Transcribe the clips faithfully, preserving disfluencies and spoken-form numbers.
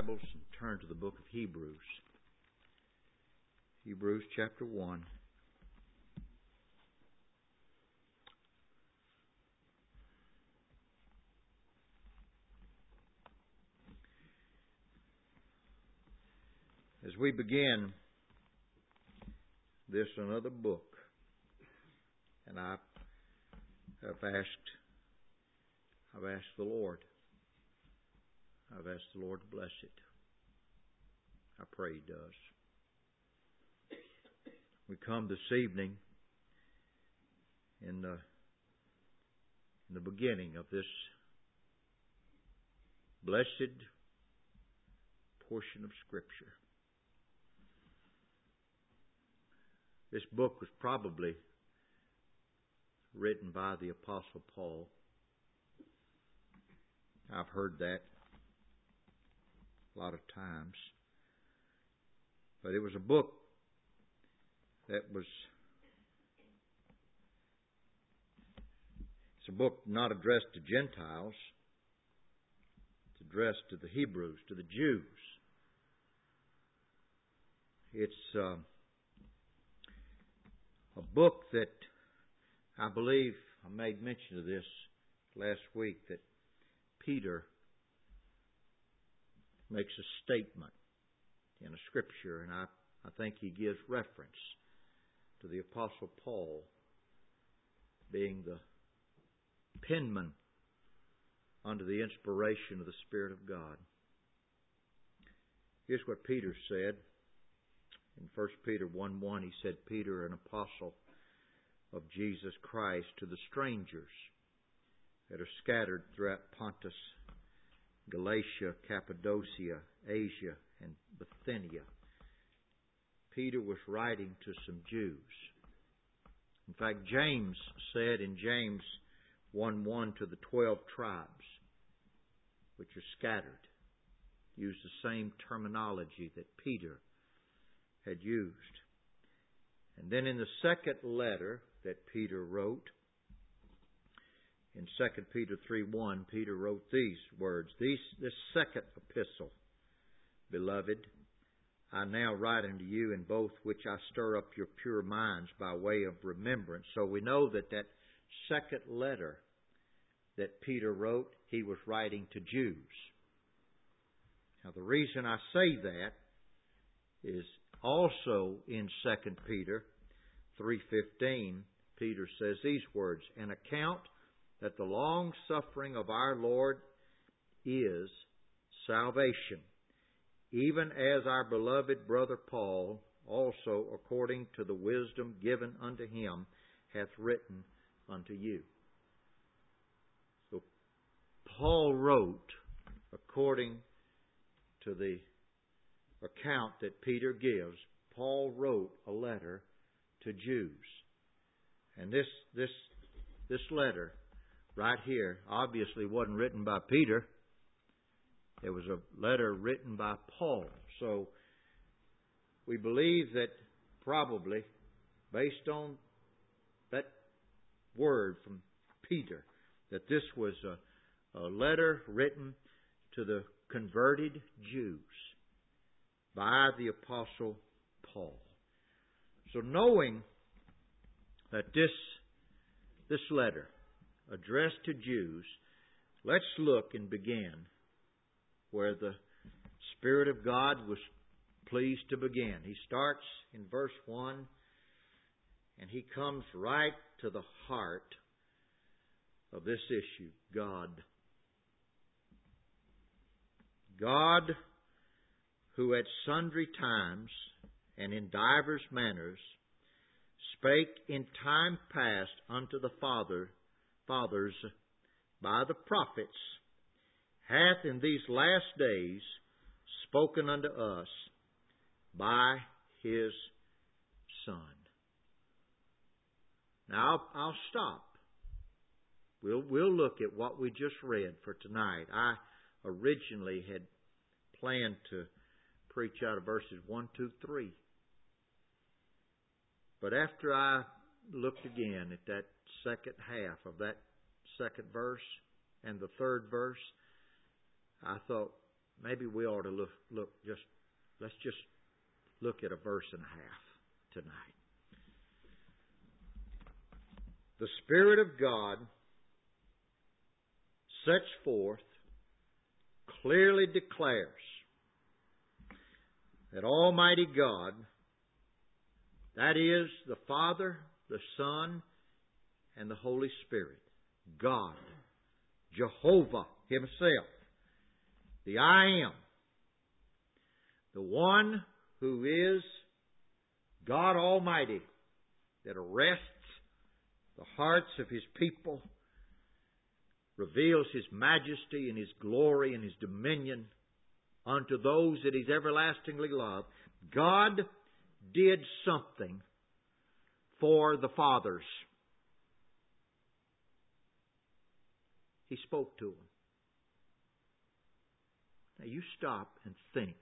Bibles and turn to the book of Hebrews. Hebrews chapter one. As we begin this another book, and I have asked, I've asked the Lord, I've asked the Lord to bless it. I pray He does. We come this evening in the, in the beginning of this blessed portion of Scripture. This book was probably written by the Apostle Paul. I've heard that a lot of times. But it was a book that was, it's a book not addressed to Gentiles. It's addressed to the Hebrews, to the Jews. It's uh, a book that I believe, I made mention of this last week, that Peter makes a statement in a scripture, and I, I think he gives reference to the Apostle Paul being the penman under the inspiration of the Spirit of God. Here's what Peter said. In First Peter one one, he said, Peter, an apostle of Jesus Christ, to the strangers that are scattered throughout Pontus, Galatia, Cappadocia, Asia, and Bithynia. Peter was writing to some Jews. In fact, James said in James one one to the twelve tribes, which are scattered, used the same terminology that Peter had used. And then in the second letter that Peter wrote, in Second Peter three one, Peter wrote these words, These, this second epistle, Beloved, I now write unto you in both which I stir up your pure minds by way of remembrance. So we know that that second letter that Peter wrote, he was writing to Jews. Now the reason I say that is also in Second Peter three fifteen, Peter says these words, An account that the long suffering of our Lord is salvation, even as our beloved brother Paul also, according to the wisdom given unto him, hath written unto you. So Paul wrote, according to the account that Peter gives, Paul wrote a letter to Jews. And this this this letter right here obviously wasn't written by Peter. It was a letter written by Paul. So we believe that probably, based on that word from Peter, that this was a, a letter written to the converted Jews by the Apostle Paul. So knowing that this, this letter addressed to Jews, let's look and begin where the Spirit of God was pleased to begin. He starts in verse one, and he comes right to the heart of this issue, God. God, who at sundry times and in divers manners spake in time past unto the Father, fathers by the prophets, hath in these last days spoken unto us by His Son. Now I'll, I'll stop. We'll, we'll look at what we just read for tonight. I originally had planned to preach out of verses one, two, three. But after I looked again at that second half of that second verse and the third verse, I thought, maybe we ought to look, look just, let's just look at a verse and a half tonight. The Spirit of God sets forth, clearly declares that Almighty God, that is the Father, the Son, and the Holy Spirit, God, Jehovah Himself, the I Am, the one who is God Almighty, that arrests the hearts of His people, reveals His majesty and His glory and His dominion unto those that He's everlastingly loved. God did something for the fathers. He spoke to them. Now you stop and think.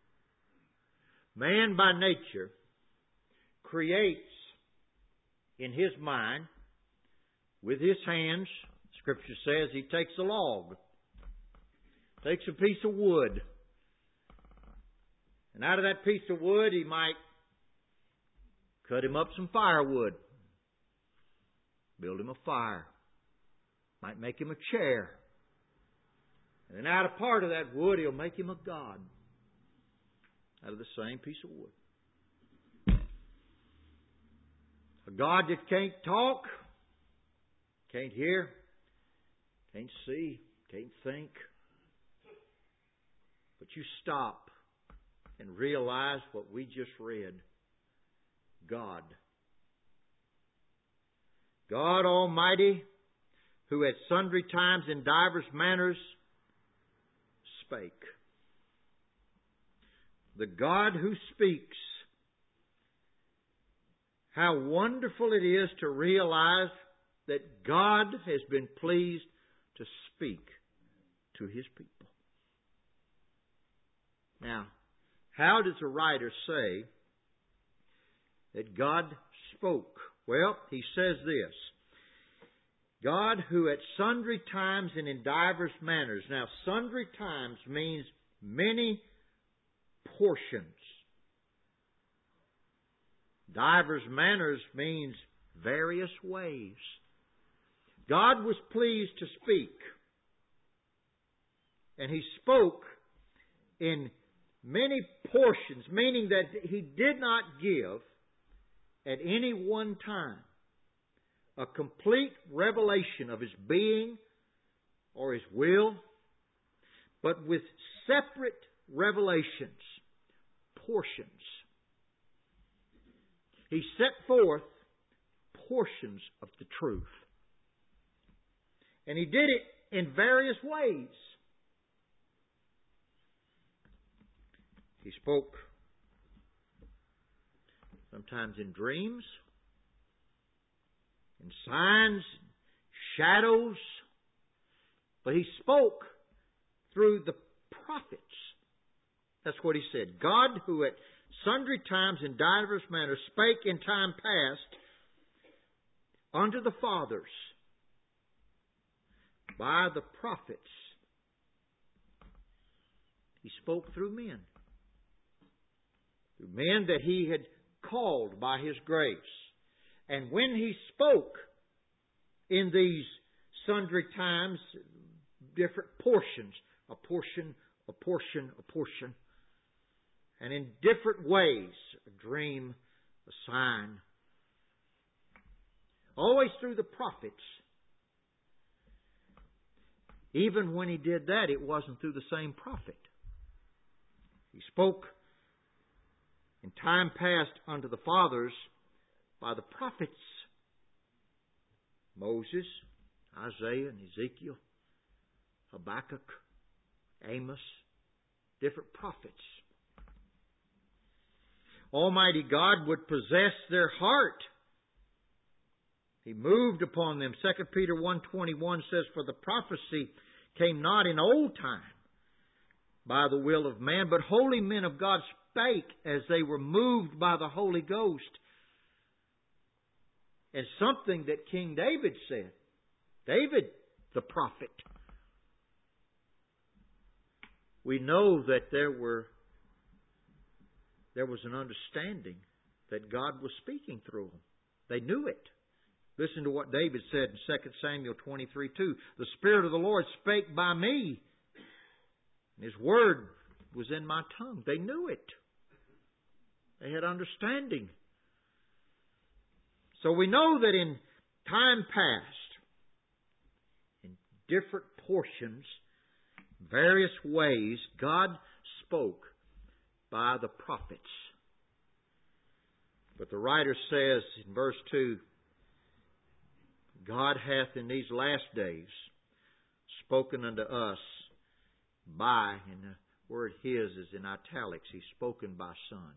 Man by nature creates in his mind, with his hands, Scripture says he takes a log, takes a piece of wood, and out of that piece of wood he might cut him up some firewood, build him a fire, might make him a chair, and then out of part of that wood he'll make him a god out of the same piece of wood. A God that can't talk, can't hear, can't see, can't think. But you stop and realize what we just read. God. God Almighty, who at sundry times in divers manners spake. The God who speaks. How wonderful it is to realize that God has been pleased to speak to His people. Now, how does the writer say that God spoke? Well, he says this. God who at sundry times and in divers manners. Now, sundry times means many portions. Divers manners means various ways. God was pleased to speak. And He spoke in many portions, meaning that He did not give at any one time a complete revelation of His being or His will, but with separate revelations, portions. He set forth portions of the truth. And He did it in various ways. He spoke sometimes in dreams, in signs, shadows, but He spoke through the prophets. That's what He said. God, who at sundry times in divers manners spake in time past unto the fathers by the prophets. He spoke through men. Through men that He had called by His grace. And when He spoke in these sundry times, different portions, a portion, a portion, a portion, and in different ways, a dream, a sign, always through the prophets. Even when He did that, it wasn't through the same prophet. He spoke in time past unto the fathers by the prophets. Moses, Isaiah, and Ezekiel, Habakkuk, Amos, different prophets. Almighty God would possess their heart. He moved upon them. Second Peter one twenty-one says, For the prophecy came not in old time by the will of man, but holy men of God spake as they were moved by the Holy Ghost. And something that King David said. David, the prophet. we know that there were there was an understanding that God was speaking through them. They knew it. Listen to what David said in Second Samuel twenty-three two. The Spirit of the Lord spake by me. His word was in my tongue. They knew it. They had understanding. So we know that in time past, in different portions, various ways, God spoke by the prophets. But the writer says in verse two, God hath in these last days spoken unto us by, and the word His is in italics, He's spoken by Son.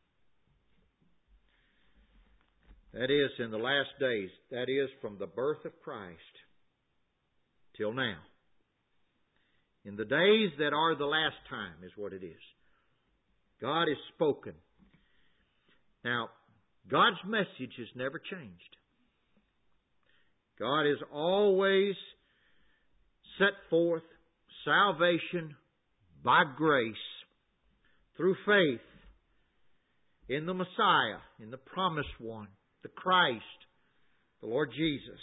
That is, in the last days, that is, from the birth of Christ till now. In the days that are the last time is what it is. God has spoken. Now, God's message has never changed. God has always set forth salvation by grace through faith in the Messiah, in the promised one, the Christ, the Lord Jesus.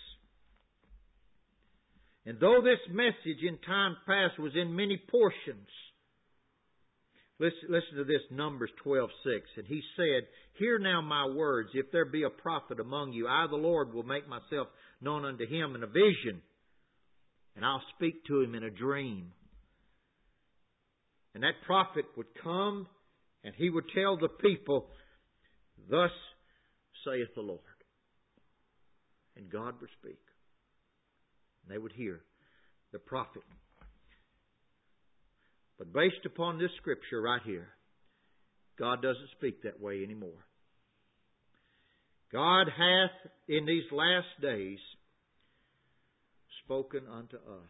And though this message in time past was in many portions, listen, listen to this, Numbers twelve six. And He said, Hear now my words, if there be a prophet among you, I the Lord will make myself known unto him in a vision, and I'll speak to him in a dream. And that prophet would come, and he would tell the people, Thus saith the Lord. And God would speak. And they would hear the prophet. But based upon this scripture right here, God doesn't speak that way anymore. God hath in these last days spoken unto us.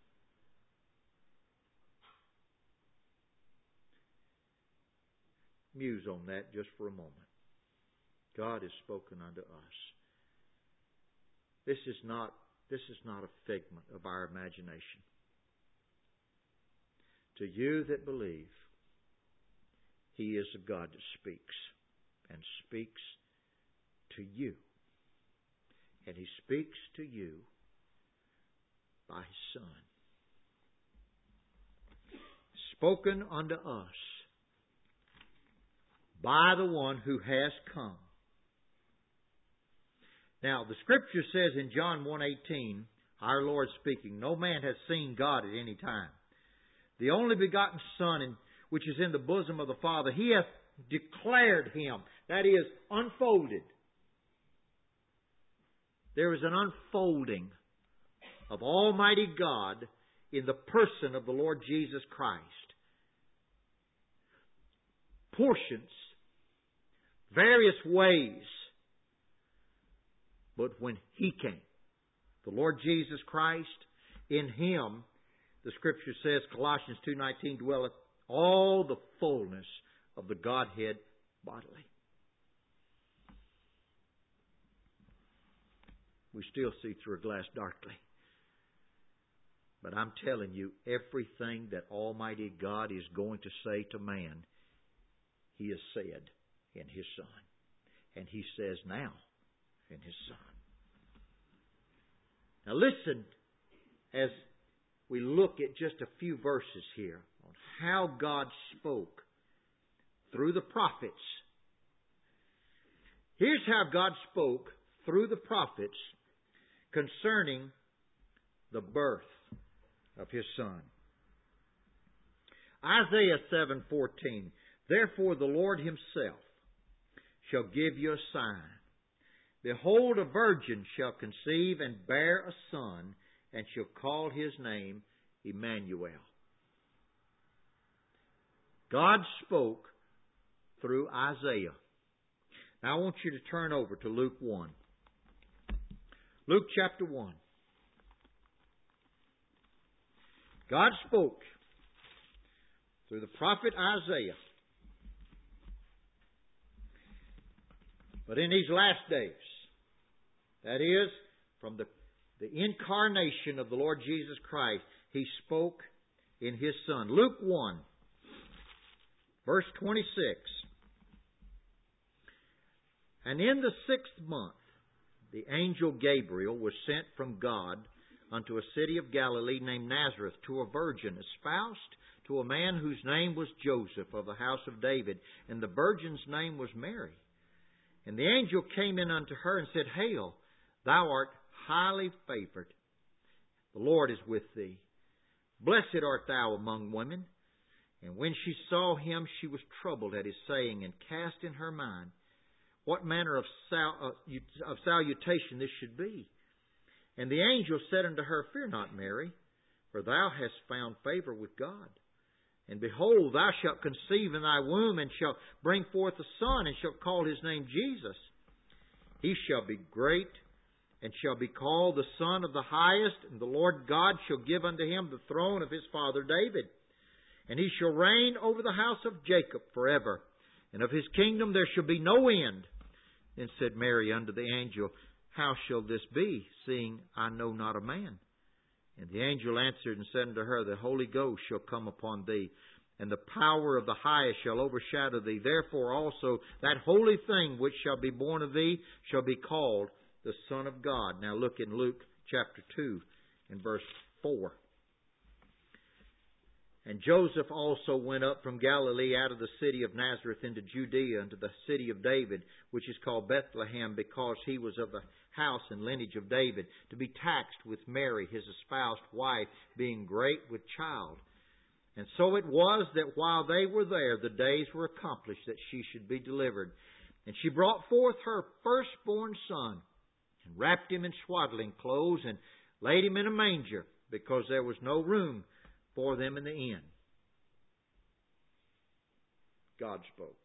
Muse on that just for a moment. God has spoken unto us. This is not, this is not a figment of our imagination. To you that believe, He is a God that speaks, and speaks to you. And He speaks to you by His Son. Spoken unto us by the one who has come. Now, the Scripture says in John one eighteen, our Lord speaking, No man has seen God at any time. The only begotten Son, in, which is in the bosom of the Father, He hath declared Him. That is, unfolded. There is an unfolding of Almighty God in the person of the Lord Jesus Christ. Portions, various ways. But when He came, the Lord Jesus Christ, in Him, the Scripture says, Colossians two nineteen, dwelleth all the fullness of the Godhead bodily. We still see through a glass darkly. But I'm telling you, everything that Almighty God is going to say to man, He has said in His Son. And He says now in His Son. Now listen as we look at just a few verses here on how God spoke through the prophets. Here's how God spoke through the prophets concerning the birth of His Son. Isaiah seven fourteen. Therefore the Lord Himself shall give you a sign. Behold, a virgin shall conceive and bear a son, and shall call His name Emmanuel. God spoke through Isaiah. Now I want you to turn over to Luke one. Luke chapter one. God spoke through the prophet Isaiah. But in these last days, that is, from the, the incarnation of the Lord Jesus Christ, He spoke in His Son. Luke one, verse twenty-six. And in the sixth month, the angel Gabriel was sent from God unto a city of Galilee named Nazareth to a virgin espoused to a man whose name was Joseph of the house of David, and the virgin's name was Mary. And the angel came in unto her and said, Hail, thou art highly favored. The Lord is with thee. Blessed art thou among women. And when she saw him, she was troubled at his saying, and cast in her mind what manner of, sal- of salutation this should be. And the angel said unto her, Fear not, Mary, for thou hast found favor with God. And behold, thou shalt conceive in thy womb, and shalt bring forth a son, and shalt call his name Jesus. He shall be great, and shall be called the Son of the Highest, and the Lord God shall give unto him the throne of his father David. And he shall reign over the house of Jacob forever, and of his kingdom there shall be no end. Then said Mary unto the angel, How shall this be, seeing I know not a man? And the angel answered and said unto her, The Holy Ghost shall come upon thee, and the power of the Highest shall overshadow thee. Therefore also that holy thing which shall be born of thee shall be called the Son of God. Now look in Luke chapter two and verse four. And Joseph also went up from Galilee out of the city of Nazareth into Judea, unto the city of David, which is called Bethlehem, because he was of the house and lineage of David, to be taxed with Mary, his espoused wife, being great with child. And so it was that while they were there, the days were accomplished that she should be delivered. And she brought forth her firstborn son, and wrapped him in swaddling clothes, and laid him in a manger, because there was no room for them in the inn. God spoke.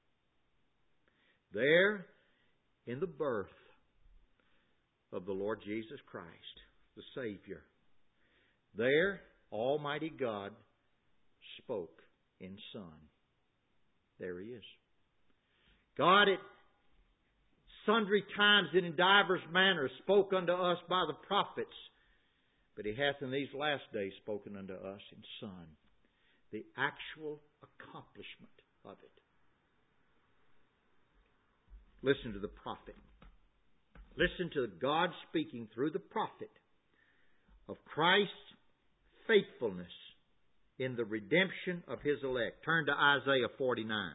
There, in the birth of the Lord Jesus Christ, the Savior, there, Almighty God spoke in Son. There He is. God at sundry times and in divers manners spoke unto us by the prophets, but He hath in these last days spoken unto us in Son, the actual accomplishment of it. Listen to the prophet. Listen to God speaking through the prophet of Christ's faithfulness in the redemption of His elect. Turn to Isaiah forty-nine.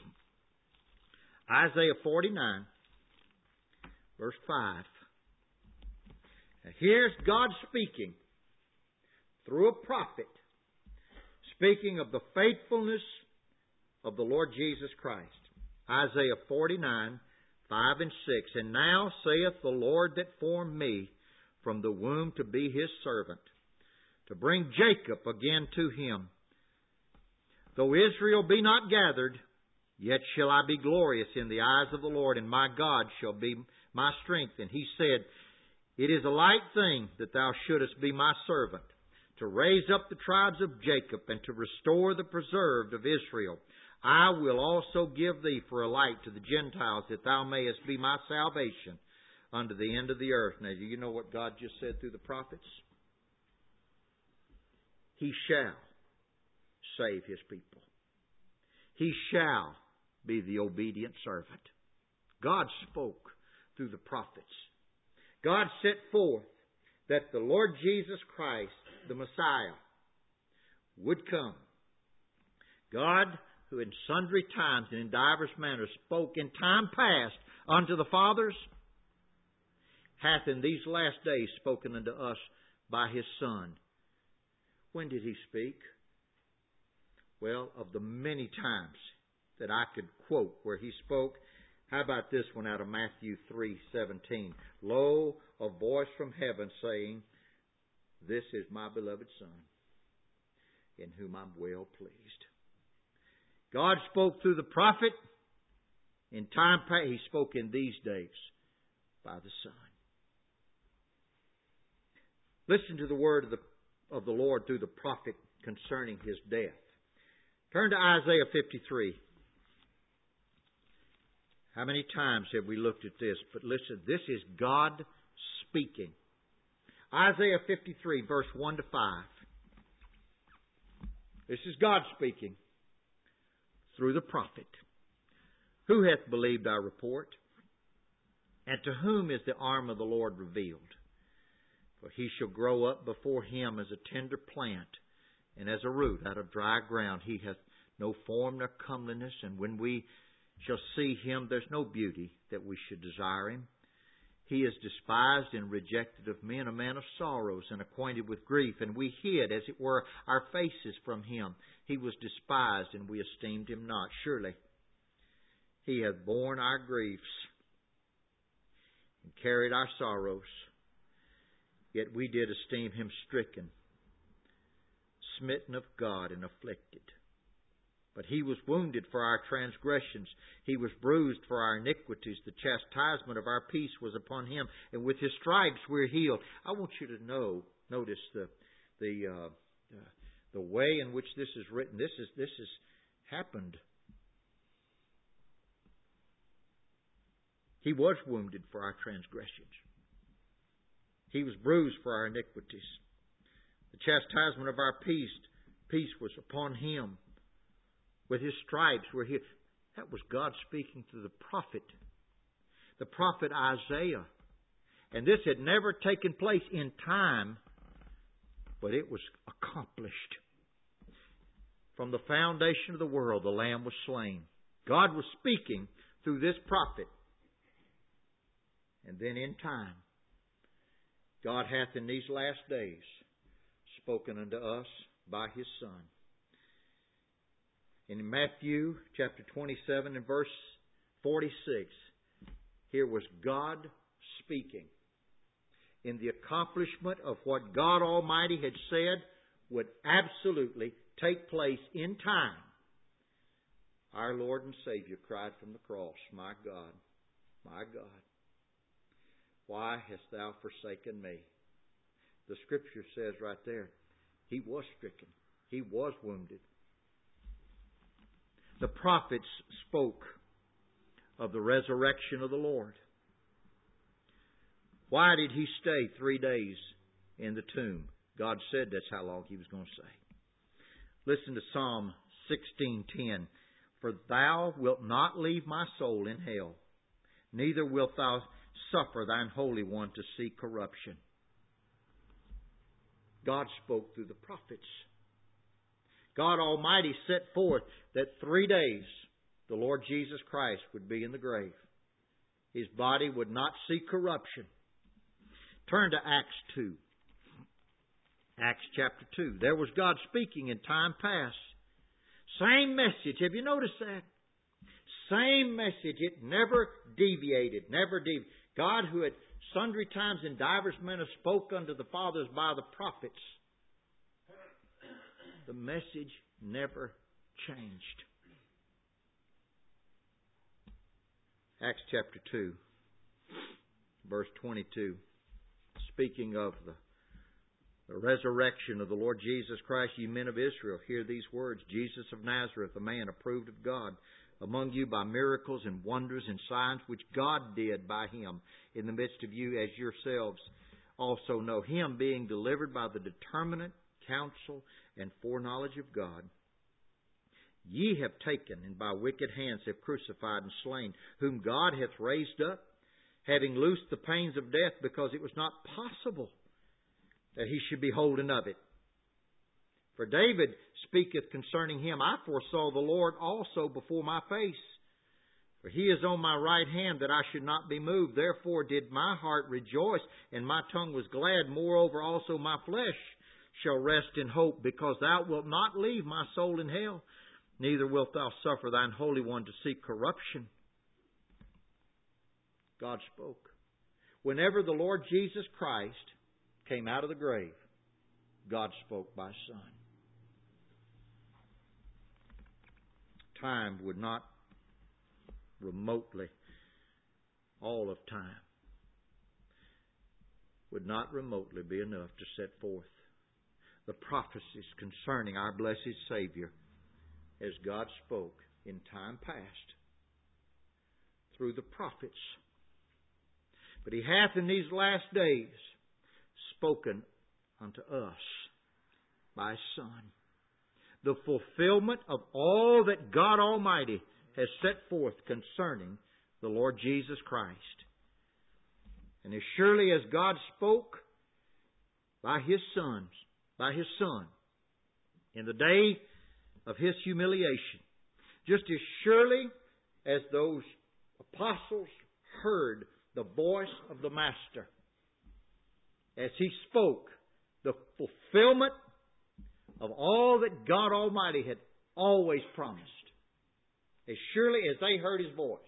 Isaiah forty-nine, verse five. Now here's God speaking through a prophet, speaking of the faithfulness of the Lord Jesus Christ. Isaiah forty-nine, five and six. And now saith the Lord that formed me from the womb to be His servant, to bring Jacob again to Him. Though Israel be not gathered, yet shall I be glorious in the eyes of the Lord, and my God shall be my strength. And He said, It is a light thing that thou shouldest be my servant, to raise up the tribes of Jacob, and to restore the preserved of Israel. I will also give thee for a light to the Gentiles, that thou mayest be my salvation unto the end of the earth. Now, do you know what God just said through the prophets? He shall save His people. He shall be the obedient servant. God spoke through the prophets. God set forth that the Lord Jesus Christ, the Messiah, would come. God, who in sundry times and in divers manners spoke in time past unto the fathers, hath in these last days spoken unto us by His Son. When did He speak? Well, of the many times that I could quote where He spoke, how about this one out of Matthew three seventeen? Lo, a voice from heaven saying, This is my beloved Son, in whom I'm well pleased. God spoke through the prophet. In time past, He spoke in these days by the Son. Listen to the word of the, of the Lord through the prophet concerning His death. Turn to Isaiah fifty-three. How many times have we looked at this? But listen, this is God speaking. Isaiah fifty-three, verse one to five. This is God speaking through the prophet. Who hath believed our report? And to whom is the arm of the Lord revealed? For he shall grow up before him as a tender plant, and as a root out of dry ground. He hath no form nor comeliness, and when we shall see him, there's no beauty that we should desire him. He is despised and rejected of men, a man of sorrows and acquainted with grief, and we hid, as it were, our faces from him. He was despised, and we esteemed him not. Surely he hath borne our griefs and carried our sorrows. Yet we did esteem him stricken, smitten of God, and afflicted. But he was wounded for our transgressions. He was bruised for our iniquities. The chastisement of our peace was upon him, and with his stripes we're healed. I want you to know, notice the the uh, the way in which this is written. This is this has happened. He was wounded for our transgressions. He was bruised for our iniquities. The chastisement of our peace, peace was upon him. With his stripes we're healed. That was God speaking through the prophet, the prophet Isaiah. And this had never taken place in time, but it was accomplished. From the foundation of the world, the Lamb was slain. God was speaking through this prophet. And then in time, God hath in these last days spoken unto us by His Son. In Matthew chapter twenty-seven and verse forty-six, here was God speaking in the accomplishment of what God Almighty had said would absolutely take place in time. Our Lord and Savior cried from the cross, "My God, my God, why hast thou forsaken me?" The Scripture says right there, He was stricken. He was wounded. The prophets spoke of the resurrection of the Lord. Why did He stay three days in the tomb? God said that's how long He was going to stay. Listen to Psalm sixteen ten. "For thou wilt not leave my soul in hell, neither wilt thou suffer thine Holy One to see corruption." God spoke through the prophets. God Almighty set forth that three days the Lord Jesus Christ would be in the grave. His body would not see corruption. Turn to Acts two. Acts chapter two. There was God speaking in time past. Same message. Have you noticed that? Same message. It never deviated. Never deviated. God, who at sundry times in divers manners spoke unto the fathers by the prophets, the message never changed. Acts chapter two, verse twenty-two. Speaking of the, the resurrection of the Lord Jesus Christ, ye men of Israel, hear these words. Jesus of Nazareth, a man approved of God among you by miracles and wonders and signs which God did by Him in the midst of you, as yourselves also know. Him being delivered by the determinate counsel and foreknowledge of God, ye have taken, and by wicked hands have crucified and slain, whom God hath raised up, having loosed the pains of death, because it was not possible that He should be holden of it. For David speaketh concerning Him, I foresaw the Lord also before my face. For He is on my right hand, that I should not be moved. Therefore did my heart rejoice, and my tongue was glad. Moreover also my flesh shall rest in hope, because thou wilt not leave my soul in hell, neither wilt thou suffer thine Holy One to see corruption. God spoke. Whenever the Lord Jesus Christ came out of the grave, God spoke by Son. Time would not remotely, all of time, would not remotely be enough to set forth the prophecies concerning our blessed Savior as God spoke in time past through the prophets. But He hath in these last days spoken unto us by His Son. the fulfillment of all that God Almighty has set forth concerning the Lord Jesus Christ. And as surely as God spoke by His sons, by His Son, in the day of His humiliation, just as surely as those apostles heard the voice of the Master, as He spoke the fulfillment of all that God Almighty had always promised, as surely as they heard His voice,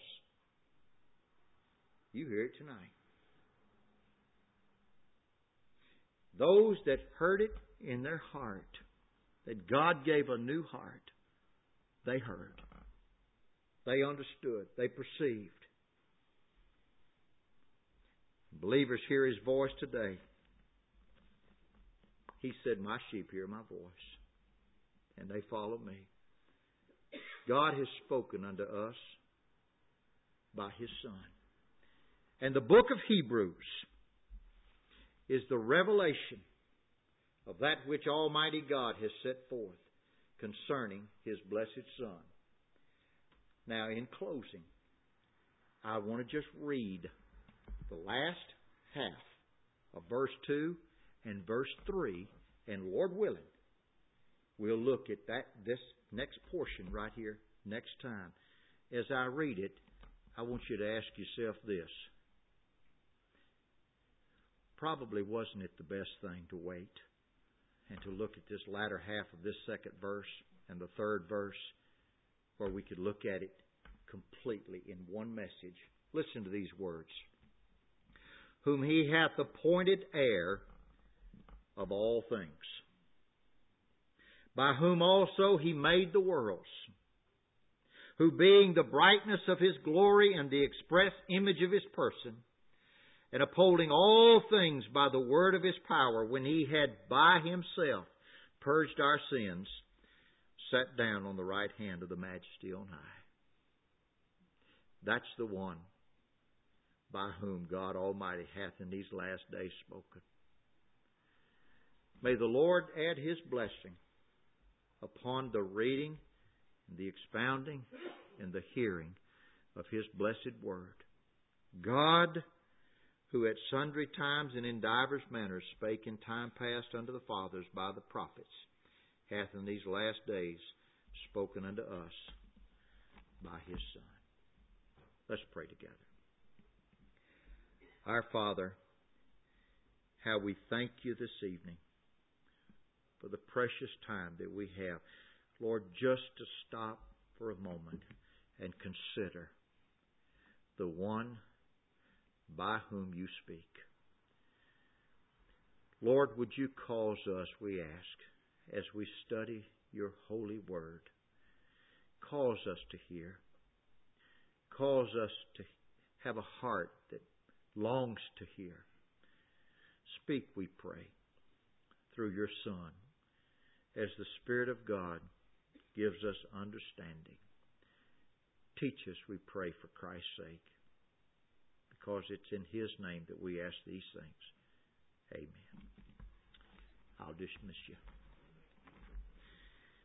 you hear it tonight. Those that heard it in their heart, that God gave a new heart, they heard. They understood. They perceived. Believers hear His voice today. He said, "My sheep hear my voice, and they follow me." God has spoken unto us by His Son. And the book of Hebrews is the revelation of that which Almighty God has set forth concerning His blessed Son. Now, in closing, I want to just read the last half of verse two and verse three, and Lord willing, we'll look at that this next portion right here next time. As I read it, I want you to ask yourself this. Probably wasn't it the best thing to wait and to look at this latter half of this second verse and the third verse, where we could look at it completely in one message? Listen to these words. Whom He hath appointed heir of all things, by whom also He made the worlds, who being the brightness of His glory and the express image of His person, and upholding all things by the word of His power, when He had by Himself purged our sins, sat down on the right hand of the Majesty on high. That's the one by whom God Almighty hath in these last days spoken. May the Lord add His blessing upon the reading, the expounding, and the hearing of His blessed Word. God, who at sundry times and in divers manners spake in time past unto the fathers by the prophets, hath in these last days spoken unto us by His Son. Let's pray together. Our Father, how we thank You this evening for the precious time that we have, Lord, just to stop for a moment and consider the one by whom You speak. Lord, would You cause us, we ask, as we study Your holy word, cause us to hear, cause us to have a heart that longs to hear. Speak, we pray, through Your Son, as the Spirit of God gives us understanding. Teach us, we pray, for Christ's sake, because it's in His name that we ask these things. Amen. I'll dismiss you.